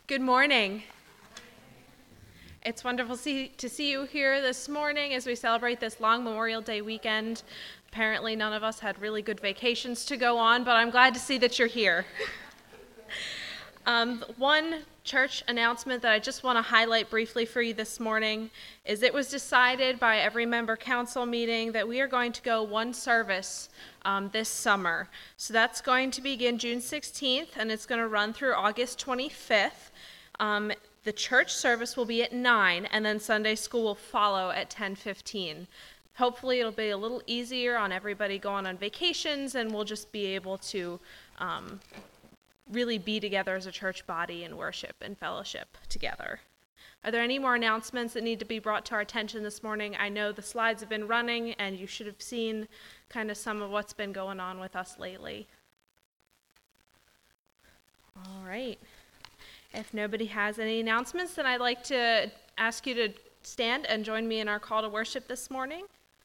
Good morning. It's wonderful to see you here this morning as we celebrate this long Memorial Day weekend. Apparently none of us had really good vacations to go on, but I'm glad to see that you're here. One church announcement that I just want to highlight briefly for you this morning is it was decided by every member council meeting that we are going to go one service this summer. So that's going to begin June 16th, and it's going to run through August 25th. The church service will be at 9, and then Sunday school will follow at 10:15. Hopefully it'll be a little easier on everybody going on vacations, and we'll just be able to really be together as a church body and worship and fellowship together. Are there any more announcements that need to be brought to our attention this morning? I know the slides have been running, and you should have seen kind of some of what's been going on with us lately. All right. If nobody has any announcements, then I'd like to ask you to stand and join me in our call to worship this morning.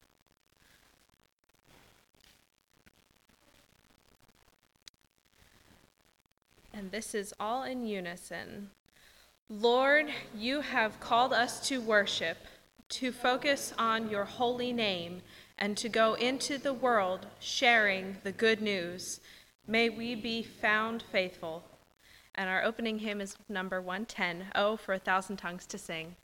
And this is all in unison. Lord, you have called us to worship, to focus on your holy name, and to go into the world sharing the good news. May we be found faithful. And our opening hymn is number 110, Oh, for a Thousand Tongues to Sing.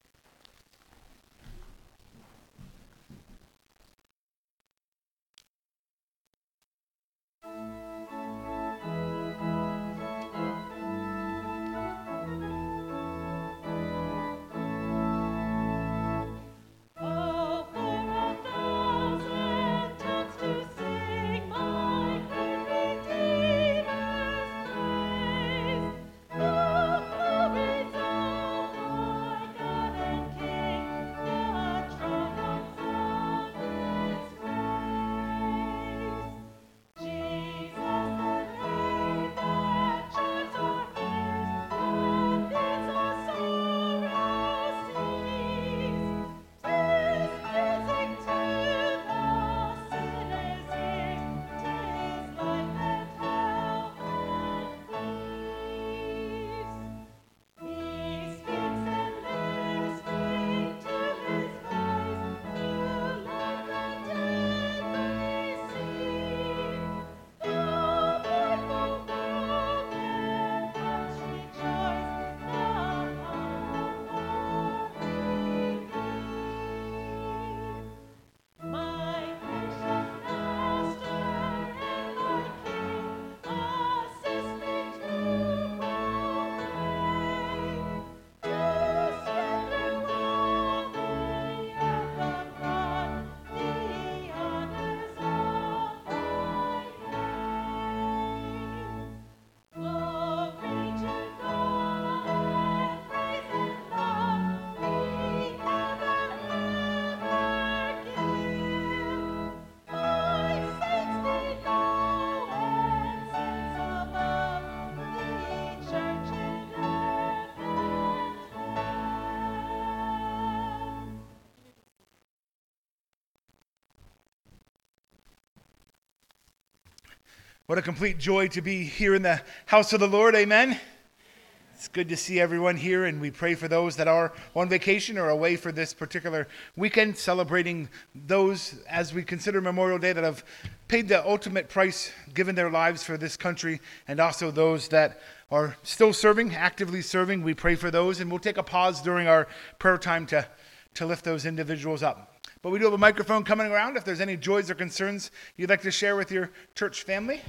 What a complete joy to be here in the house of the Lord, amen? It's good to see everyone here, and we pray for those that are on vacation or away for this particular weekend, celebrating those, as we consider Memorial Day, that have paid the ultimate price, given their lives for this country, and also those that are still serving, actively serving. We pray for those, and we'll take a pause during our prayer time to lift those individuals up. But we do have a microphone coming around if there's any joys or concerns you'd like to share with your church family.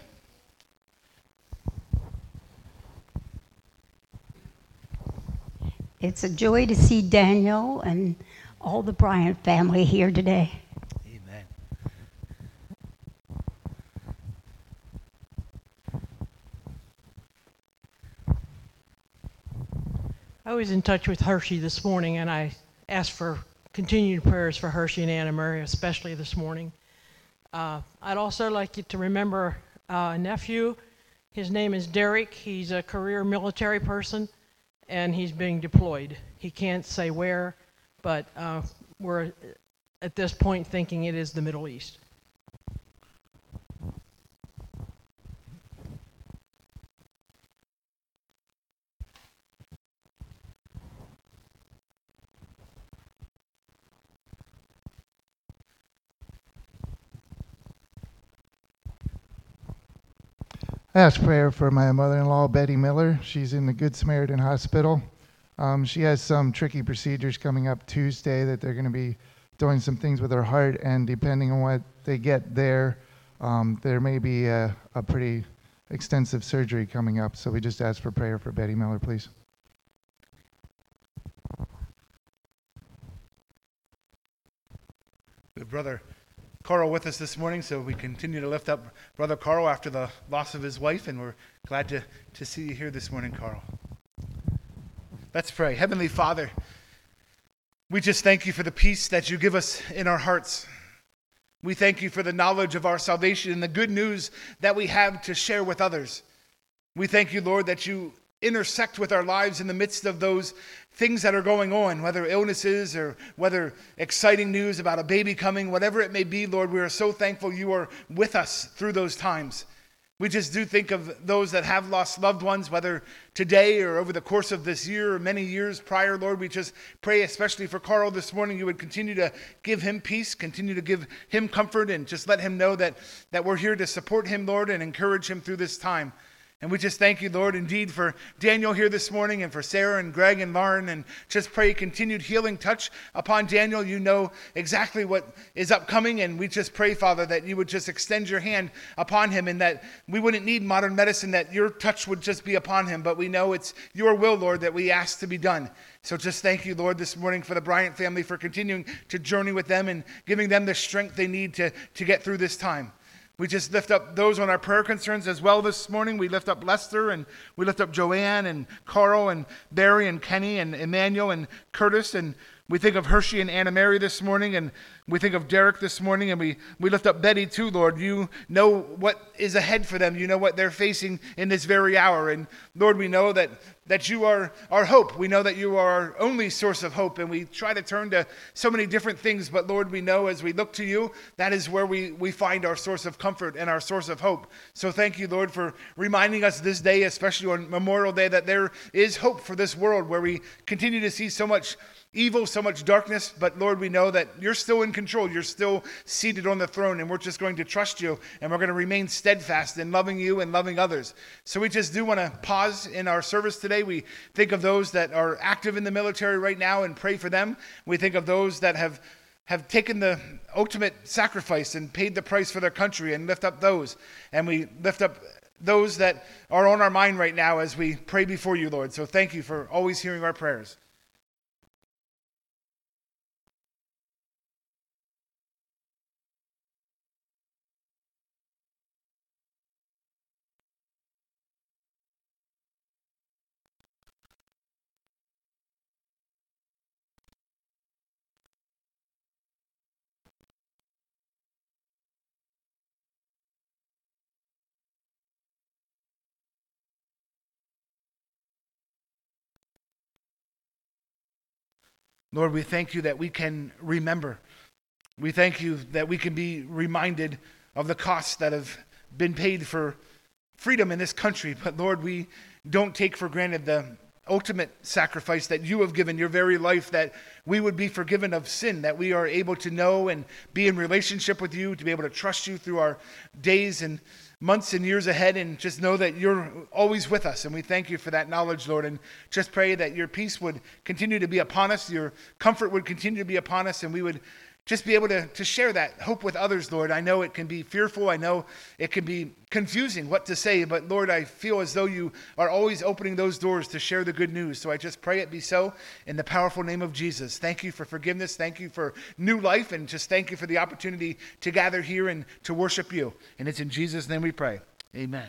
It's a joy to see Daniel and all the Bryant family here today. Amen. I was in touch with Hershey this morning, and I asked for continued prayers for Hershey and Anna Murray, especially this morning. I'd also like you to remember a nephew. His name is Derek. He's a career military person, and he's being deployed. He can't say where, but we're at this point thinking it is the Middle East. I ask prayer for my mother-in-law, Betty Miller. She's in the Good Samaritan Hospital. She has some tricky procedures coming up Tuesday that they're going to be doing some things with her heart, and depending on what they get there, there may be a pretty extensive surgery coming up. So we just ask for prayer for Betty Miller, please. We have Brother Carl with us this morning, so we continue to lift up Brother Carl after the loss of his wife, and we're glad to see you here this morning, Carl. Let's pray. Heavenly Father, we just thank you for the peace that you give us in our hearts. We thank you for the knowledge of our salvation and the good news that we have to share with others. We thank you, Lord, that you intersect with our lives in the midst of those things that are going on, whether illnesses or whether exciting news about a baby coming, whatever it may be, Lord, we are so thankful you are with us through those times. We just do think of those that have lost loved ones, whether today or over the course of this year or many years prior, Lord. We just pray especially for Carl this morning, you would continue to give him peace, continue to give him comfort, and just let him know that we're here to support him, Lord, and encourage him through this time. And we just thank you, Lord, indeed for Daniel here this morning and for Sarah and Greg and Lauren, and just pray continued healing touch upon Daniel. You know exactly what is upcoming, and we just pray, Father, that you would just extend your hand upon him and that we wouldn't need modern medicine, that your touch would just be upon him. But we know it's your will, Lord, that we ask to be done. So just thank you, Lord, this morning for the Bryant family, for continuing to journey with them and giving them the strength they need to get through this time. We just lift up those on our prayer concerns as well this morning. We lift up Lester, and we lift up Joanne and Carl and Barry and Kenny and Emmanuel and Curtis, and we think of Hershey and Anna Mary this morning, and we think of Derek this morning, and we lift up Betty too, Lord. You know what is ahead for them. You know what they're facing in this very hour. And Lord, we know that you are our hope. We know that you are our only source of hope, and we try to turn to so many different things, but Lord, we know as we look to you, that is where we find our source of comfort and our source of hope. So thank you, Lord, for reminding us this day, especially on Memorial Day, that there is hope for this world where we continue to see so much evil, so much darkness, but Lord, we know that you're still in control. You're still seated on the throne, and we're just going to trust you, and we're going to remain steadfast in loving you and loving others. So we just do want to pause in our service today. We think of those that are active in the military right now and pray for them. We think of those that have taken the ultimate sacrifice and paid the price for their country and lift up those. And we lift up those that are on our mind right now as we pray before you, Lord. So thank you for always hearing our prayers. Lord, we thank you that we can remember. We thank you that we can be reminded of the costs that have been paid for freedom in this country. But Lord, we don't take for granted the ultimate sacrifice that you have given, your very life, that we would be forgiven of sin, that we are able to know and be in relationship with you, to be able to trust you through our days and months and years ahead, and just know that you're always with us. And we thank you for that knowledge, Lord, and just pray that your peace would continue to be upon us, your comfort would continue to be upon us, and we would just be able to share that hope with others, Lord. I know it can be fearful. I know it can be confusing what to say, but Lord, I feel as though you are always opening those doors to share the good news. So I just pray it be so in the powerful name of Jesus. Thank you for forgiveness. Thank you for new life, and just thank you for the opportunity to gather here and to worship you. And it's in Jesus' name we pray. Amen.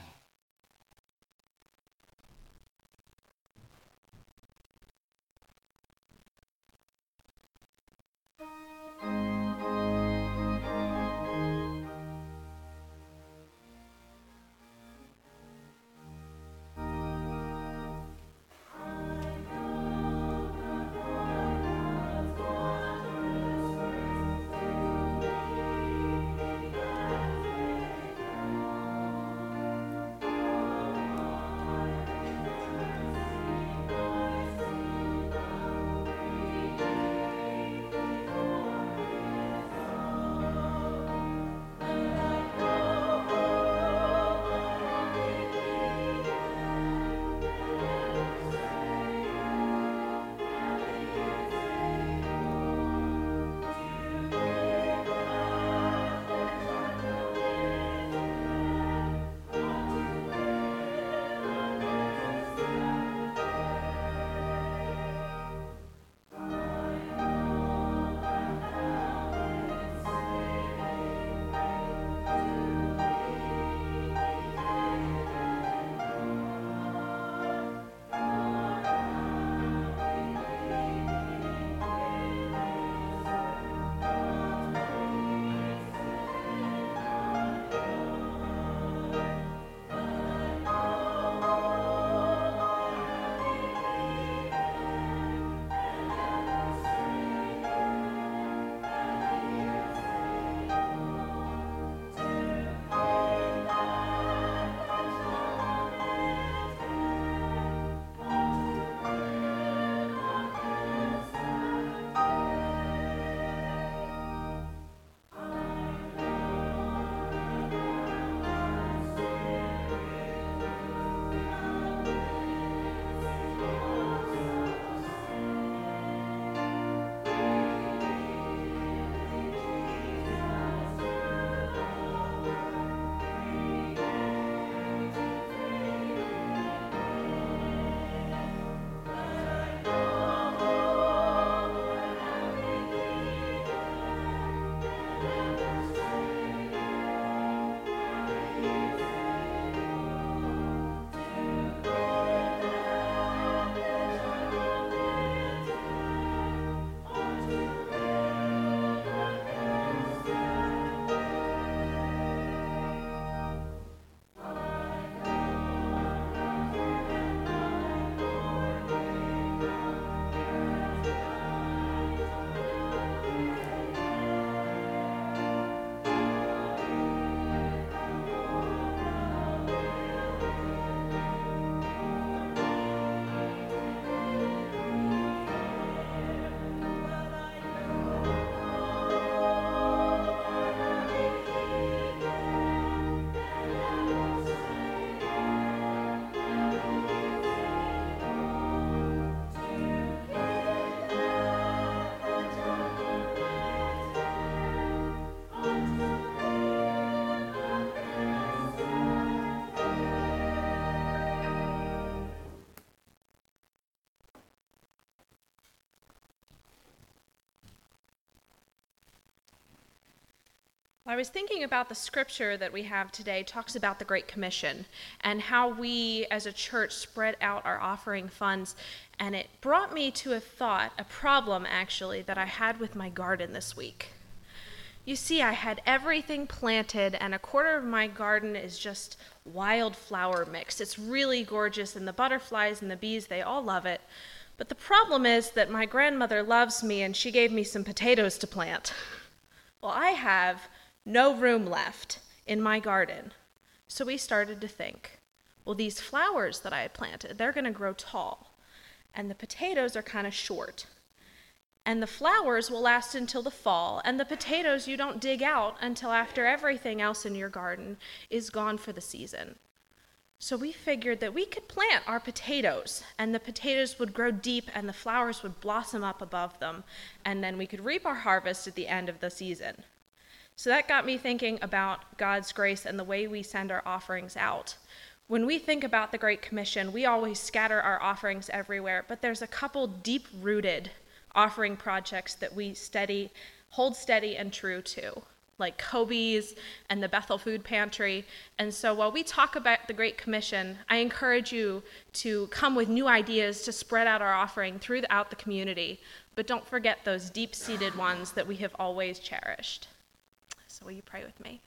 I was thinking about the scripture that we have today talks about the Great Commission and how we as a church spread out our offering funds. And it brought me to a problem actually, that I had with my garden this week. You see, I had everything planted, and a quarter of my garden is just wildflower mix. It's really gorgeous, and the butterflies and the bees, they all love it. But the problem is that my grandmother loves me, and she gave me some potatoes to plant. Well, I have no room left in my garden. So we started to think, well, these flowers that I had planted, they're going to grow tall, and the potatoes are kind of short. And the flowers will last until the fall, and the potatoes you don't dig out until after everything else in your garden is gone for the season. So we figured that we could plant our potatoes, and the potatoes would grow deep, and the flowers would blossom up above them, and then we could reap our harvest at the end of the season. So that got me thinking about God's grace and the way we send our offerings out. When we think about the Great Commission, we always scatter our offerings everywhere, but there's a couple deep-rooted offering projects that we hold steady and true to, like Kobe's and the Bethel Food Pantry. And so while we talk about the Great Commission, I encourage you to come with new ideas to spread out our offering throughout the community, but don't forget those deep-seated ones that we have always cherished. So will you pray with me?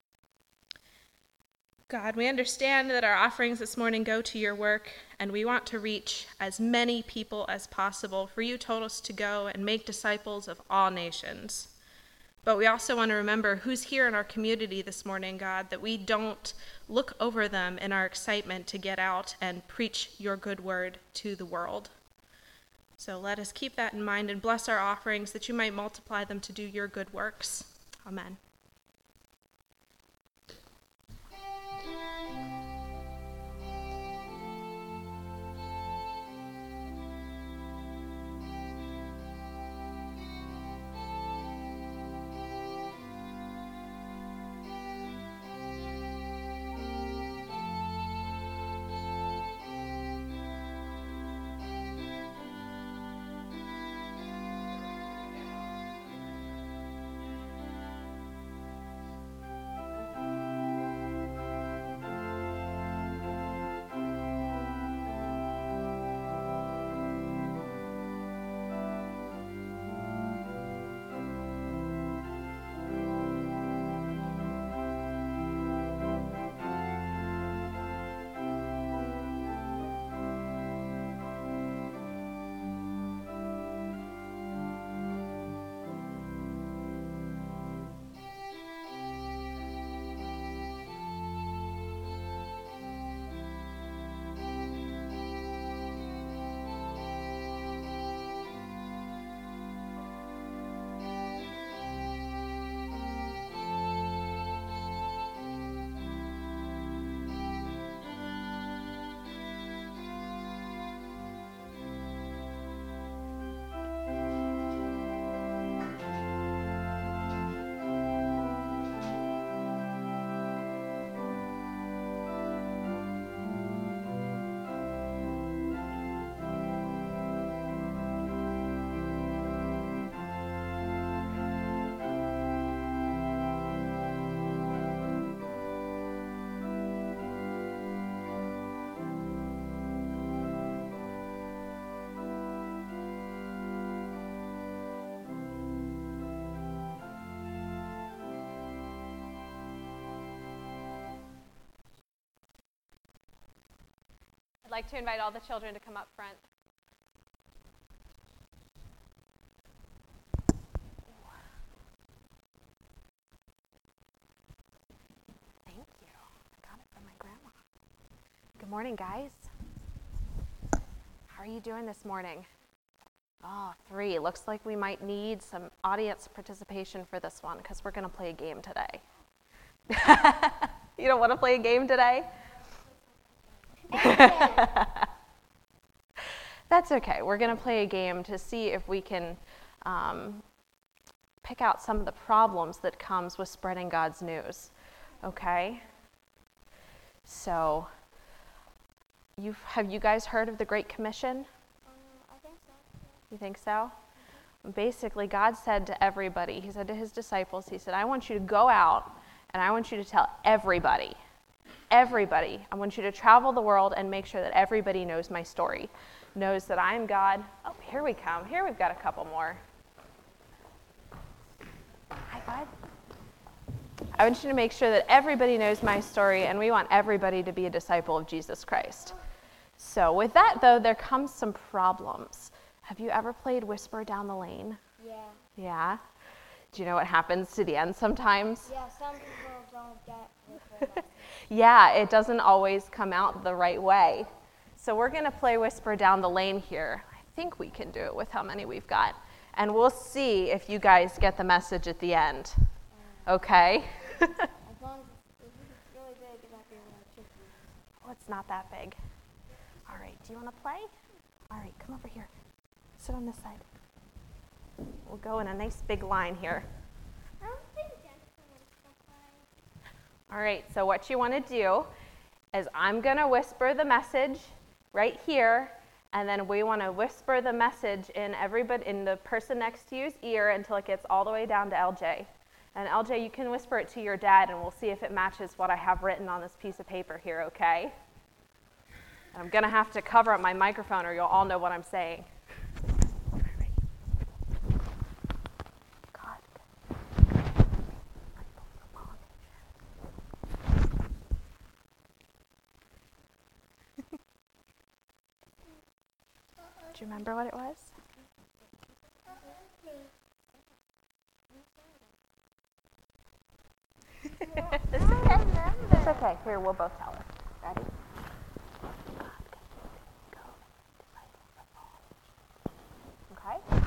God, we understand that our offerings this morning go to your work, and we want to reach as many people as possible, for you told us to go and make disciples of all nations. But we also want to remember who's here in our community this morning, God, that we don't look over them in our excitement to get out and preach your good word to the world. So let us keep that in mind and bless our offerings, that you might multiply them to do your good works. Amen. I'd like to invite all the children to come up front. Thank you. I got it from my grandma. Good morning, guys. How are you doing this morning? Oh, 3. Looks like we might need some audience participation for this one because we're going to play a game today. You don't want to play a game today? That's okay. We're going to play a game to see if we can pick out some of the problems that comes with spreading God's news. Okay? So, have you guys heard of the Great Commission? I think so. You think so? Basically, God said to everybody, he said to his disciples, he said, I want you to go out and I want you to tell everybody, I want you to travel the world and make sure that everybody knows my story, knows that I am God. Oh, here we come. Here we've got a couple more. Hi, bud. I want you to make sure that everybody knows my story, and we want everybody to be a disciple of Jesus Christ. So with that, though, there comes some problems. Have you ever played Whisper Down the Lane? Yeah. Yeah? Do you know what happens to the end sometimes? Yeah, some people don't get it. Yeah, it doesn't always come out the right way. So we're going to play Whisper Down the Lane here. I think we can do it with how many we've got. And we'll see if you guys get the message at the end. Okay? As long as it's really big, it's not going to trick you. Oh, it's not that big. All right, do you want to play? All right, come over here. Sit on this side. We'll go in a nice big line here. I don't think Jennifer wants to play. All right, so what you want to do is I'm going to whisper the message right here, and then we want to whisper the message in the person next to you's ear until it gets all the way down to LJ. And LJ, you can whisper it to your dad, and we'll see if it matches what I have written on this piece of paper here, okay? And I'm going to have to cover up my microphone or you'll all know what I'm saying. Do you remember what it was? It's okay. Here, we'll both tell her. Ready? Okay?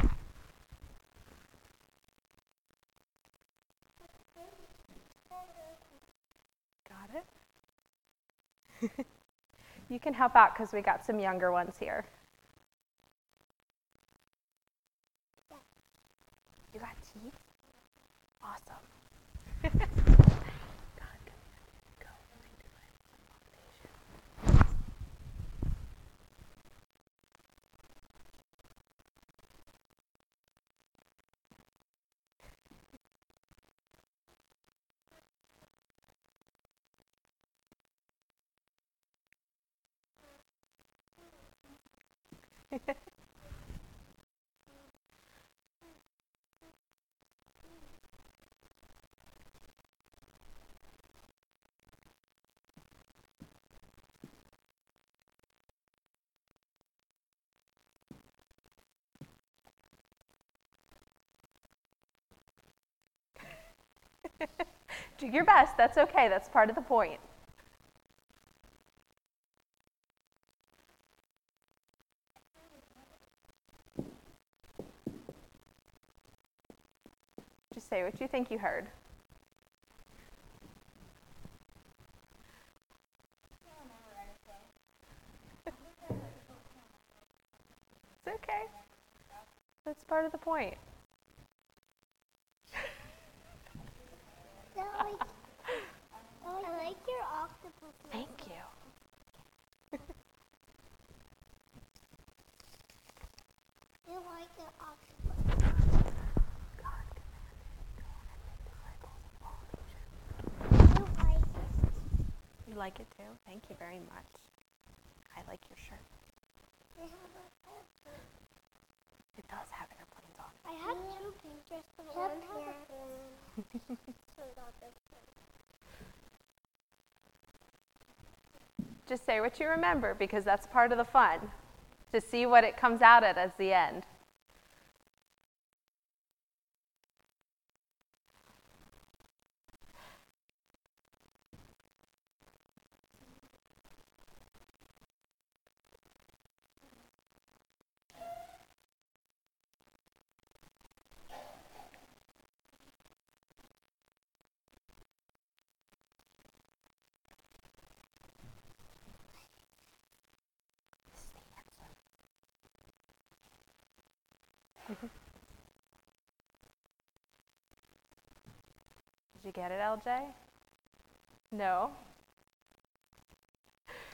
Got it? You can help out because we got some younger ones here. You got teeth? Awesome. Do your best. That's okay. That's part of the point. Just say what you think you heard. It's okay. That's part of the point. I like your octopus. Thank you. You like your octopus. You like it. You like it too? Thank you very much. I like your shirt. It does have airplanes on it. I have two Pinterest, but one has a phone. So not this one. Just say what you remember because that's part of the fun, to see what it comes out at as the end. Did you get it, LJ? No?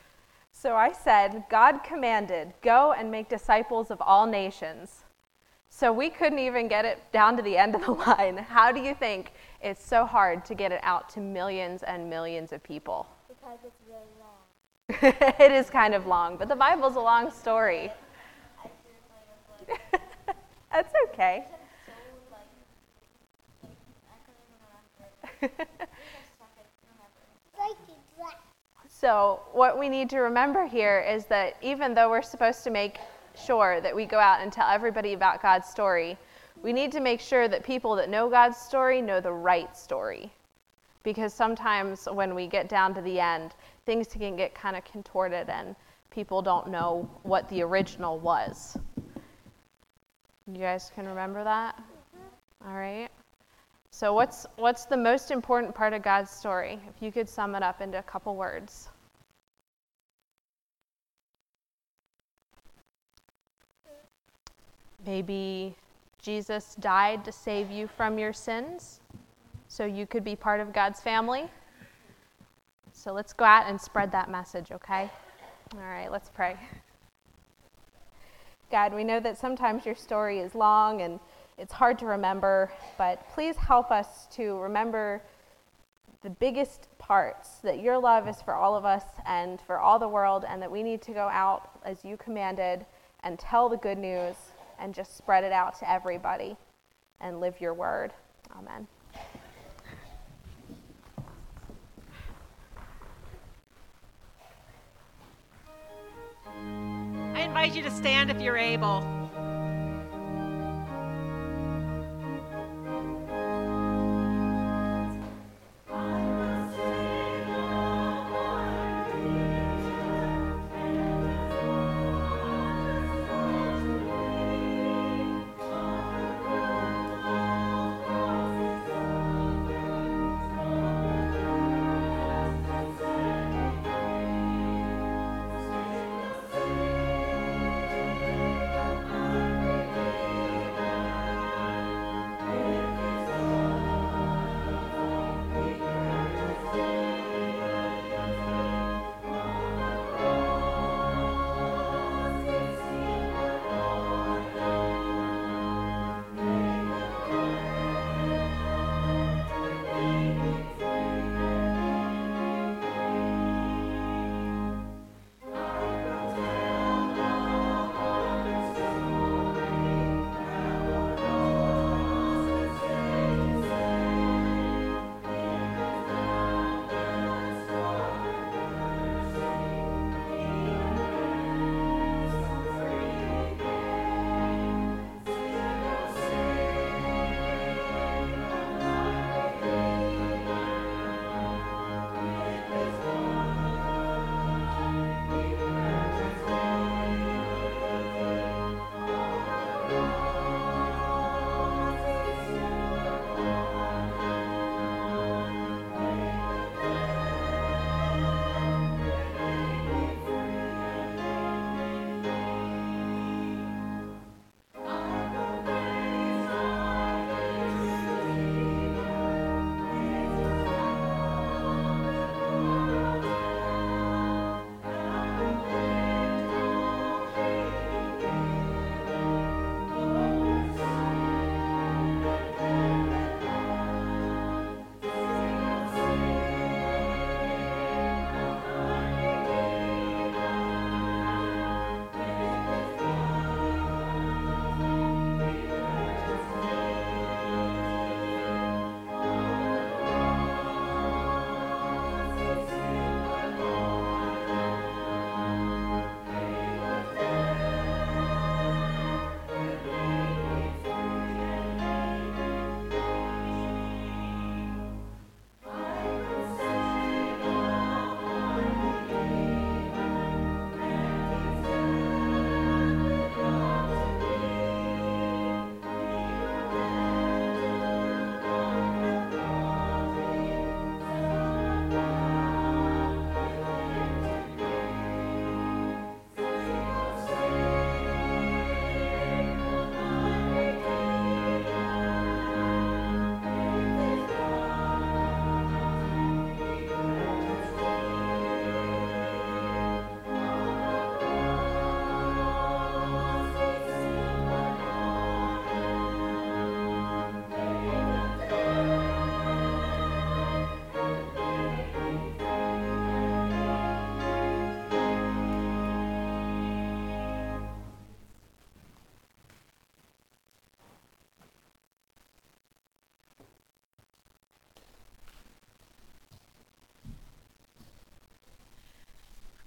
So I said, God commanded, go and make disciples of all nations. So we couldn't even get it down to the end of the line. How do you think it's so hard to get it out to millions and millions of people? Because it's really long. It is kind of long, but the Bible's a long story. That's okay. So what we need to remember here is that even though we're supposed to make sure that we go out and tell everybody about God's story, we need to make sure that people that know God's story know the right story. Because sometimes when we get down to the end, things can get kind of contorted and people don't know what the original was. You guys can remember that? All right. So what's the most important part of God's story? If you could sum it up into a couple words. Maybe Jesus died to save you from your sins so you could be part of God's family. So let's go out and spread that message, okay? All right, let's pray. God, we know that sometimes your story is long and it's hard to remember, but please help us to remember the biggest parts, that your love is for all of us and for all the world, and that we need to go out as you commanded and tell the good news and just spread it out to everybody and live your word. Amen. I invite you to stand if you're able.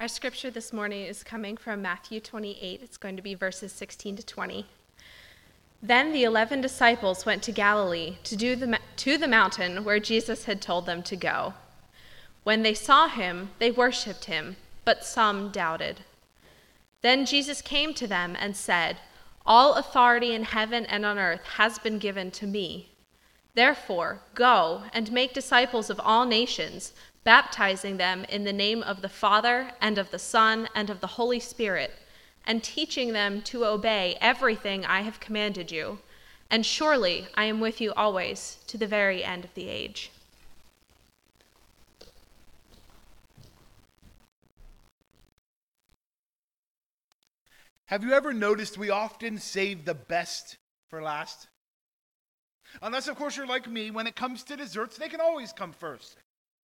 Our scripture this morning is coming from Matthew 28. It's going to be verses 16 to 20. Then the 11 disciples went to Galilee to the mountain where Jesus had told them to go. When they saw him, they worshipped him, but some doubted. Then Jesus came to them and said, "All authority in heaven and on earth has been given to me. Therefore, go and make disciples of all nations, baptizing them in the name of the Father and of the Son and of the Holy Spirit, and teaching them to obey everything I have commanded you. And surely I am with you always to the very end of the age." Have you ever noticed we often save the best for last? Unless, of course, you're like me, when it comes to desserts, they can always come first.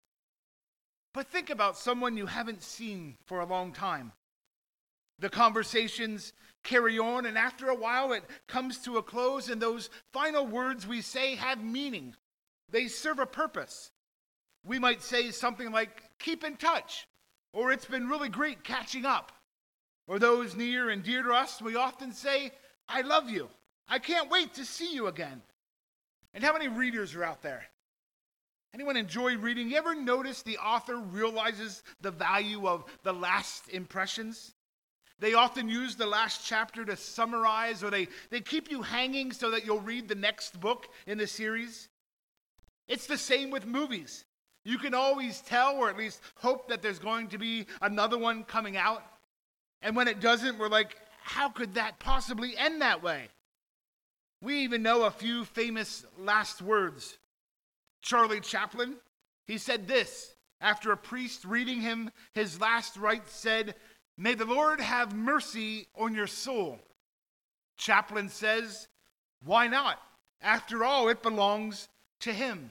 But think about someone you haven't seen for a long time. The conversations carry on, and after a while it comes to a close, and those final words we say have meaning. They serve a purpose. We might say something like, "Keep in touch," or "It's been really great catching up." Or those near and dear to us, we often say, "I love you. I can't wait to see you again." And how many readers are out there? Anyone enjoy reading? You ever notice the author realizes the value of the last impressions? They often use the last chapter to summarize, or they keep you hanging so that you'll read the next book in the series. It's the same with movies. You can always tell, or at least hope, that there's going to be another one coming out. And when it doesn't, we're like, how could that possibly end that way? We even know a few famous last words. Charlie Chaplin, he said this after a priest reading him his last rites said, "May the Lord have mercy on your soul." Chaplin says, "Why not? After all, it belongs to him."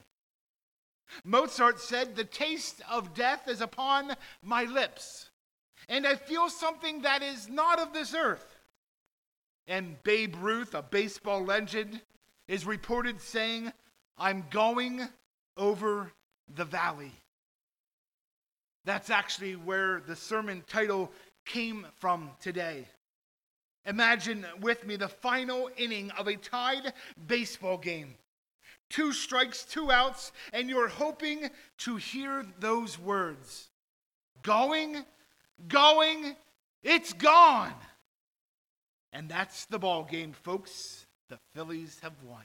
Mozart said, "The taste of death is upon my lips, and I feel something that is not of this earth." And Babe Ruth, a baseball legend, is reported saying, "I'm going over the valley." That's actually where the sermon title came from today. Imagine with me the final inning of a tied baseball game. 2 strikes, 2 outs, and you're hoping to hear those words. Going, it's gone. And that's the ball game, folks. The Phillies have won.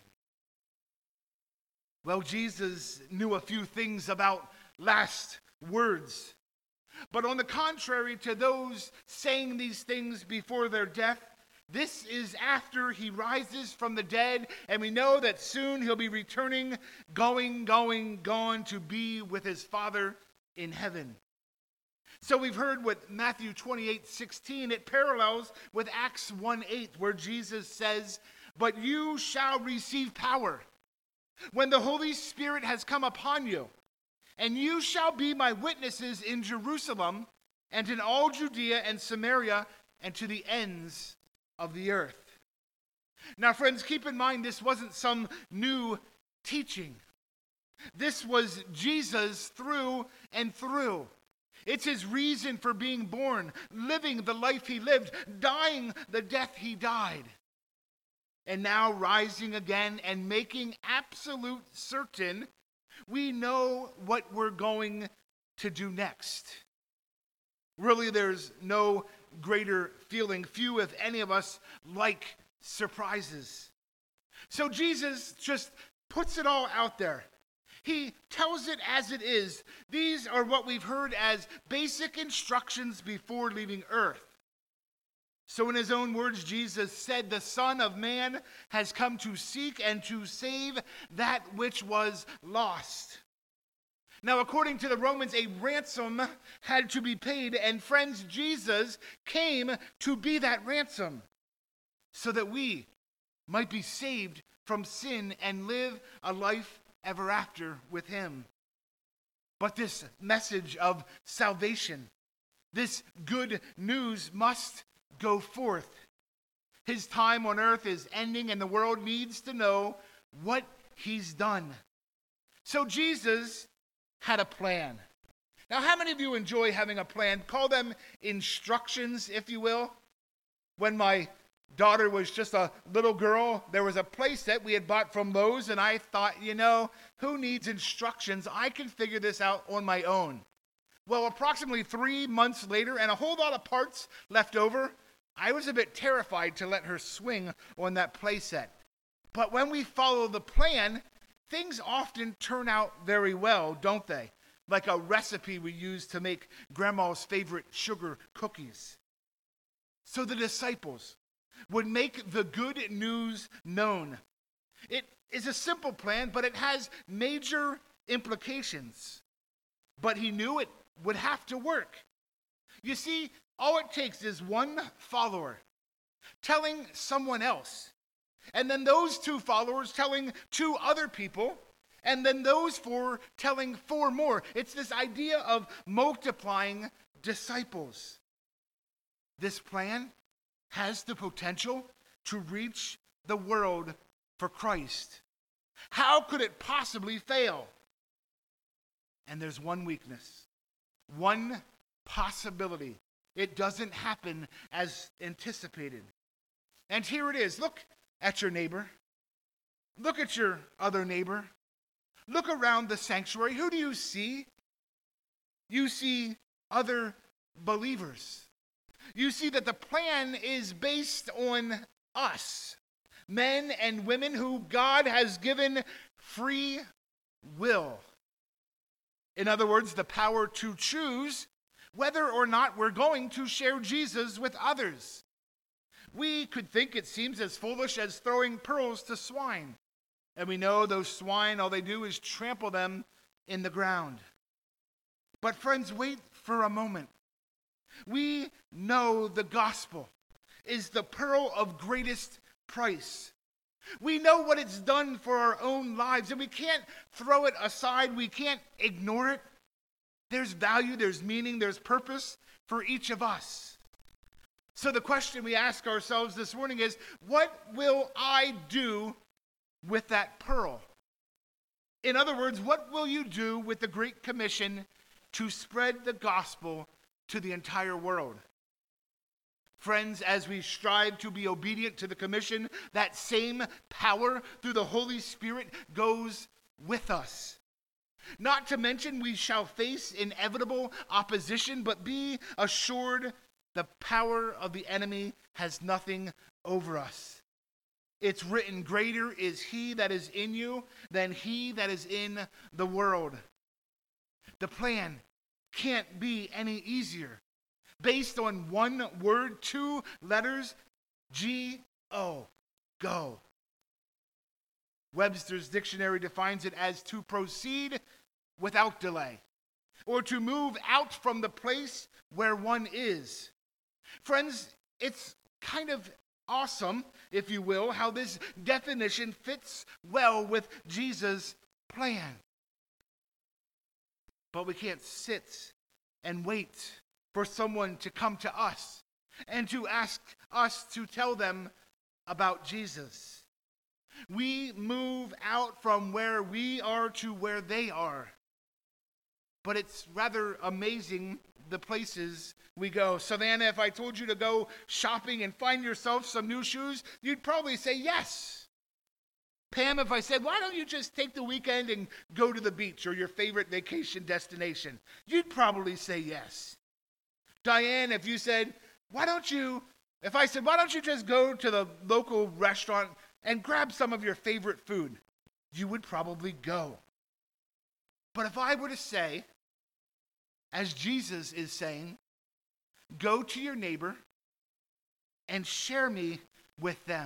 Well, Jesus knew a few things about last words. But on the contrary to those saying these things before their death, this is after he rises from the dead, and we know that soon he'll be returning, gone to be with his Father in heaven. So we've heard with Matthew 28:16, it parallels with Acts 1:8, where Jesus says, "But you shall receive power when the Holy Spirit has come upon you, and you shall be my witnesses in Jerusalem and in all Judea and Samaria and to the ends of the earth." Now, friends, keep in mind this wasn't some new teaching. This was Jesus through and through. It's his reason for being born, living the life he lived, dying the death he died, and now rising again and making absolute certain we know what we're going to do next. Really, there's no greater feeling. Few, if any of us, like surprises. So Jesus just puts it all out there. He tells it as it is. These are what we've heard as basic instructions before leaving earth. So in his own words, Jesus said, "The Son of Man has come to seek and to save that which was lost." Now, according to the Romans, a ransom had to be paid, and friends, Jesus came to be that ransom so that we might be saved from sin and live a life ever after with him. But this message of salvation, this good news must go forth. His time on earth is ending, and the world needs to know what he's done. So Jesus had a plan. Now, how many of you enjoy having a plan? Call them instructions, if you will. When my daughter was just a little girl, there was a play set we had bought from Lowe's, and I thought, who needs instructions? I can figure this out on my own. Well, approximately 3 months later, and a whole lot of parts left over, I was a bit terrified to let her swing on that play set. But when we follow the plan, things often turn out very well, don't they? Like a recipe we use to make Grandma's favorite sugar cookies. So the disciples would make the good news known. It is a simple plan, but it has major implications. But he knew it would have to work. You see, all it takes is one follower telling someone else, and then those 2 followers telling 2 other people, and then those 4 telling 4 more. It's this idea of multiplying disciples. This plan has the potential to reach the world for Christ. How could it possibly fail? And there's one weakness, one possibility. It doesn't happen as anticipated. And here it is. Look at your neighbor. Look at your other neighbor. Look around the sanctuary. Who do you see? You see other believers. You see that the plan is based on us, men and women who God has given free will. In other words, the power to choose whether or not we're going to share Jesus with others. We could think it seems as foolish as throwing pearls to swine. And we know those swine, all they do is trample them in the ground. But friends, wait for a moment. We know the gospel is the pearl of greatest price. We know what it's done for our own lives, and we can't throw it aside. We can't ignore it. There's value, there's meaning, there's purpose for each of us. So the question we ask ourselves this morning is, what will I do with that pearl? In other words, what will you do with the Great Commission to spread the gospel to the entire world? Friends, as we strive to be obedient to the commission, that same power through the Holy Spirit goes with us. Not to mention we shall face inevitable opposition, but be assured the power of the enemy has nothing over us. It's written, greater is he that is in you than he that is in the world. The plan can't be any easier. Based on one word, 2 letters, G-O, go. Webster's dictionary defines it as to proceed without delay, or to move out from the place where one is. Friends, it's kind of awesome, if you will, how this definition fits well with Jesus' plan. But we can't sit and wait for someone to come to us and to ask us to tell them about Jesus. We move out from where we are to where they are. But it's rather amazing the places we go. Savannah, if I told you to go shopping and find yourself some new shoes, you'd probably say yes. Pam, if I said, why don't you just take the weekend and go to the beach or your favorite vacation destination, you'd probably say yes. Diane, if I said, why don't you just go to the local restaurant and grab some of your favorite food, you would probably go. But if I were to say, as Jesus is saying, go to your neighbor and share me with them,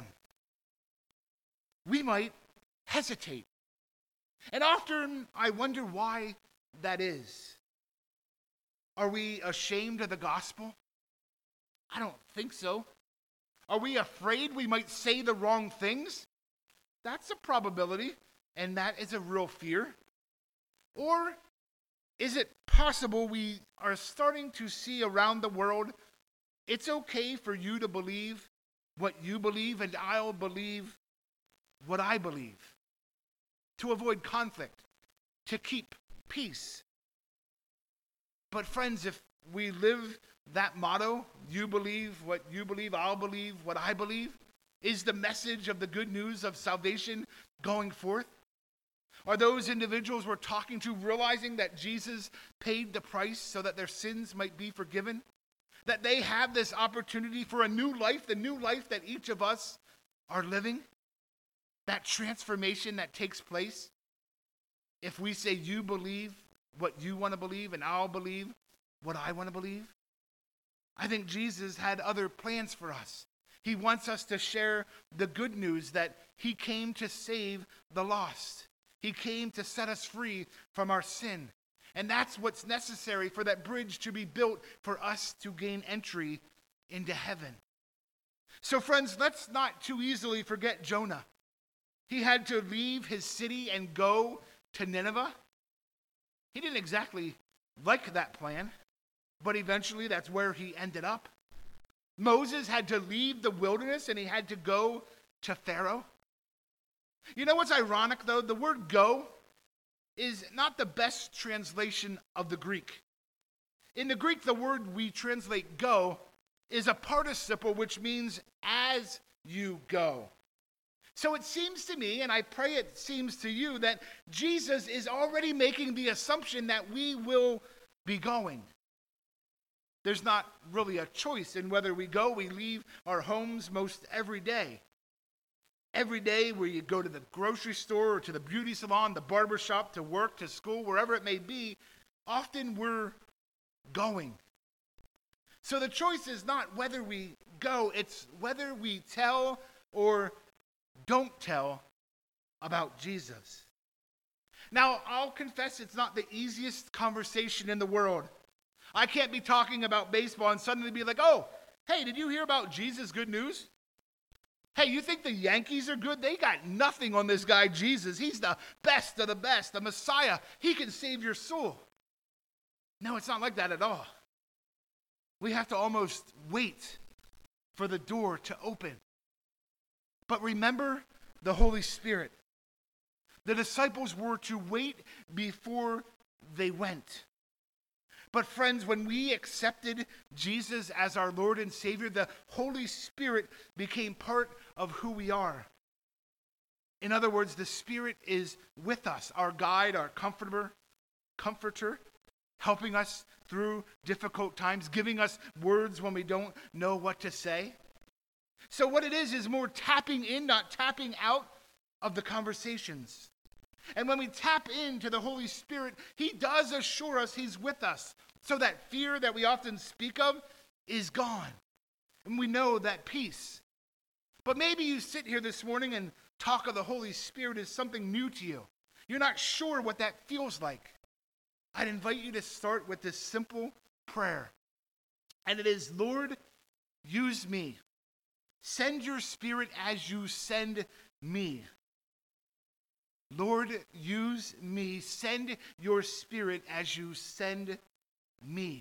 we might hesitate. And often I wonder why that is. Are we ashamed of the gospel? I don't think so. Are we afraid we might say the wrong things? That's a probability, and that is a real fear. Or is it possible we are starting to see around the world, it's okay for you to believe what you believe, and I'll believe what I believe, to avoid conflict, to keep peace? But friends, if we live that motto, you believe what you believe, I'll believe what I believe, is the message of the good news of salvation going forth? Are those individuals we're talking to realizing that Jesus paid the price so that their sins might be forgiven? That they have this opportunity for a new life, the new life that each of us are living? That transformation that takes place? If we say you believe what you want to believe and I'll believe what I want to believe? I think Jesus had other plans for us. He wants us to share the good news that he came to save the lost. He came to set us free from our sin. And that's what's necessary for that bridge to be built for us to gain entry into heaven. So friends, let's not too easily forget Jonah. He had to leave his city and go to Nineveh. He didn't exactly like that plan, but eventually that's where he ended up. Moses had to leave the wilderness and he had to go to Pharaoh. You know what's ironic though? The word go is not the best translation of the Greek. In the Greek, the word we translate go is a participle which means as you go. So it seems to me, and I pray it seems to you, that Jesus is already making the assumption that we will be going. There's not really a choice in whether we go. We leave our homes most every day. Every day where you go to the grocery store or to the beauty salon, the barber shop, to work, to school, wherever it may be, often we're going. So the choice is not whether we go, it's whether we tell or don't tell about Jesus. Now, I'll confess it's not the easiest conversation in the world. I can't be talking about baseball and suddenly be like, oh, hey, did you hear about Jesus' good news? Hey, you think the Yankees are good? They got nothing on this guy, Jesus. He's the best of the best, the Messiah. He can save your soul. No, it's not like that at all. We have to almost wait for the door to open. But remember the Holy Spirit. The disciples were to wait before they went. But friends, when we accepted Jesus as our Lord and Savior, the Holy Spirit became part of who we are. In other words, the Spirit is with us, our guide, our comforter, helping us through difficult times, giving us words when we don't know what to say. So what it is more tapping in, not tapping out of the conversations. And when we tap into the Holy Spirit, he does assure us he's with us. So that fear that we often speak of is gone. And we know that peace. But maybe you sit here this morning and talk of the Holy Spirit is something new to you. You're not sure what that feels like. I'd invite you to start with this simple prayer. And it is, Lord, use me. Send your Spirit as you send me. Lord, use me. Send your Spirit as you send me.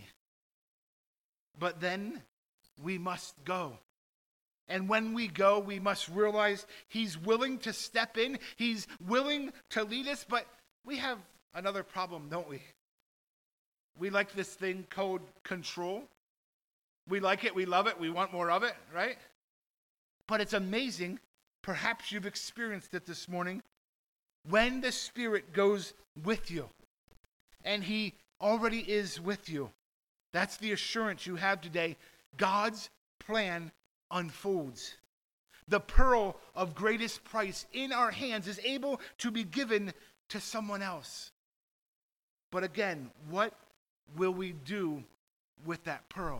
But then we must go. And when we go, we must realize he's willing to step in. He's willing to lead us. But we have another problem, don't we? We like this thing called control. We like it. We love it. We want more of it, right? But it's amazing. Perhaps you've experienced it this morning. When the Spirit goes with you, and he already is with you, that's the assurance you have today. God's plan unfolds. The pearl of greatest price in our hands is able to be given to someone else. But again, what will we do with that pearl?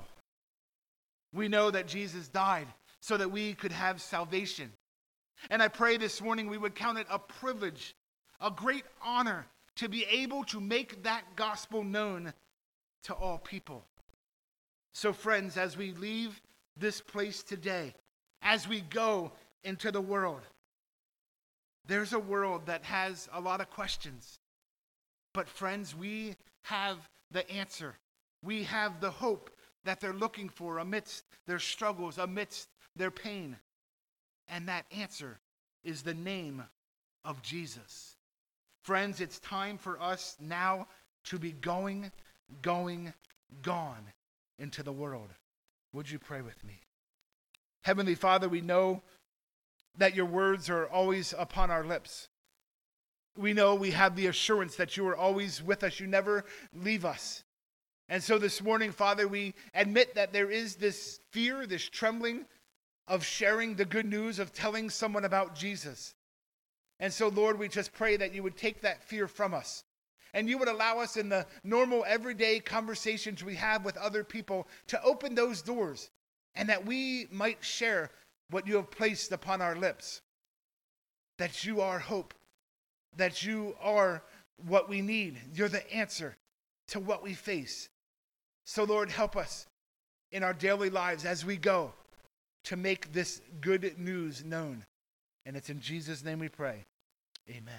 We know that Jesus died so that we could have salvation. And I pray this morning we would count it a privilege, a great honor to be able to make that gospel known to all people. So friends, as we leave this place today, as we go into the world, there's a world that has a lot of questions. But friends, we have the answer. We have the hope that they're looking for amidst their struggles, amidst their pain. And that answer is the name of Jesus. Friends, it's time for us now to be going gone into the world. Would you pray with me? Heavenly Father, we know that your words are always upon our lips. We know we have the assurance that you are always with us. You never leave us. And so this morning, Father, we admit that there is this fear, this trembling of sharing the good news, of telling someone about Jesus. And so, Lord, we just pray that you would take that fear from us. And you would allow us in the normal, everyday conversations we have with other people to open those doors, and that we might share what you have placed upon our lips. That you are hope. That you are what we need. You're the answer to what we face. So, Lord, help us in our daily lives as we go to make this good news known. And it's in Jesus' name we pray. Amen.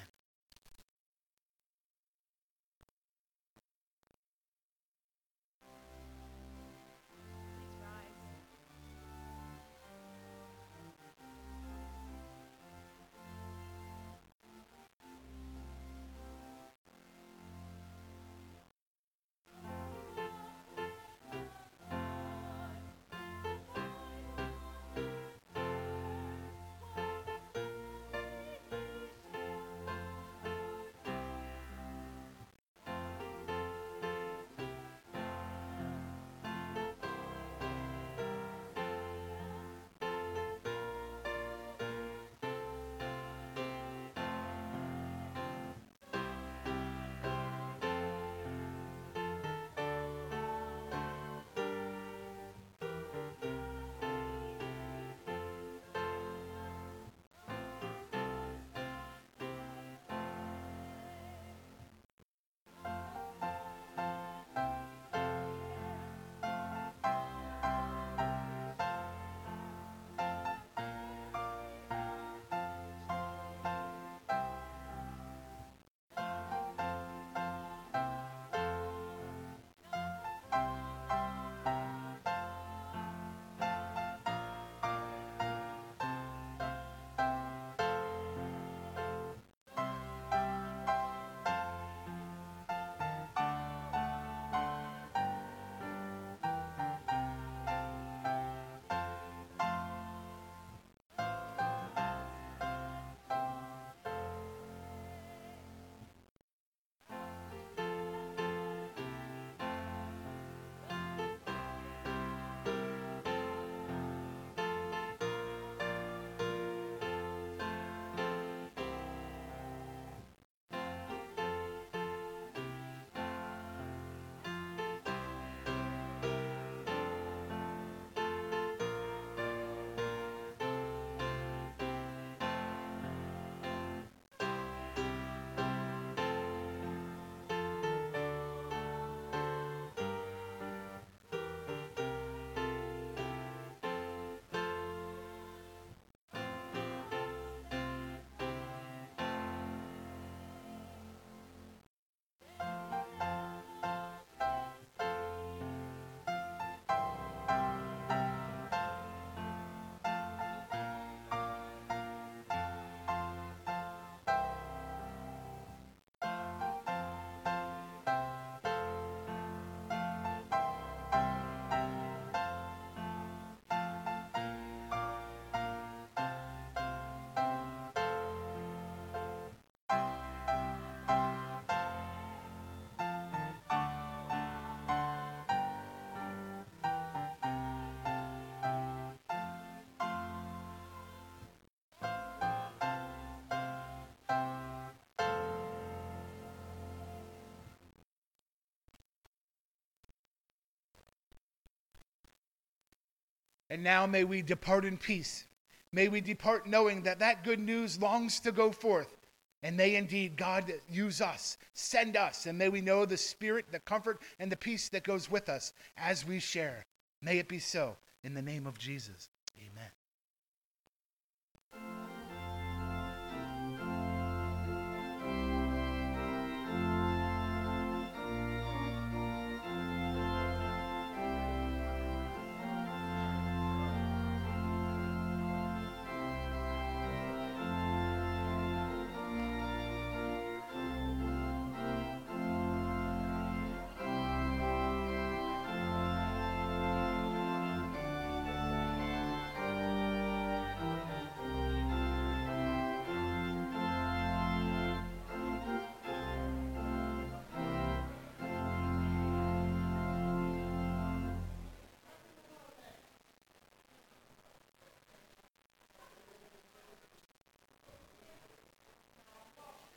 And now may we depart in peace. May we depart knowing that that good news longs to go forth. And may indeed God use us, send us, and may we know the spirit, the comfort, and the peace that goes with us as we share. May it be so in the name of Jesus.